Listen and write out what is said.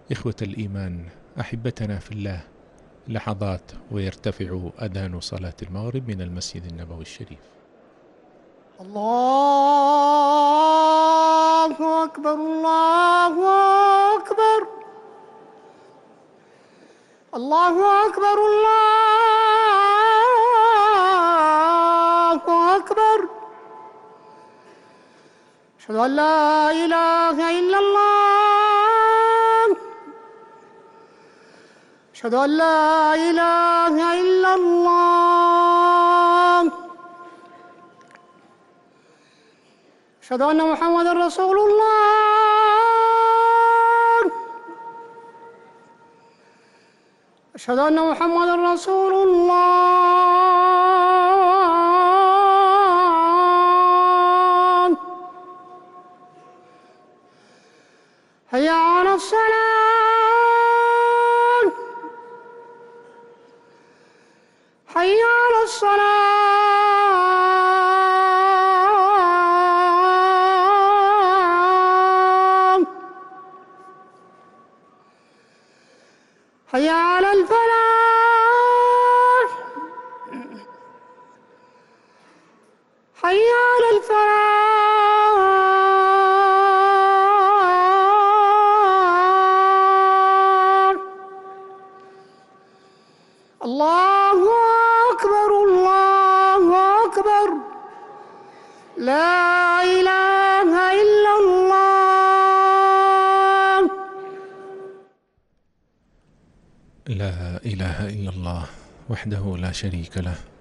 إخوة الإيمان، أحبتنا في الله، لحظات ويرتفع أذان صلاة المغرب من المسجد النبوي الشريف. الله أكبر، الله أكبر، الله أكبر، الله أكبر. أشهد أن لا إله إلا الله، أشهد أن لا إله إلا الله، أشهد أن محمدًا رسول الله، أشهد أن محمدًا رسول الله. حي على الصلاة، حي على الصلاة، حي على الفلاح، حي على الفلاح. الله أكبر، الله أكبر، لا إله إلا الله. لا إله إلا الله وحده لا شريك له،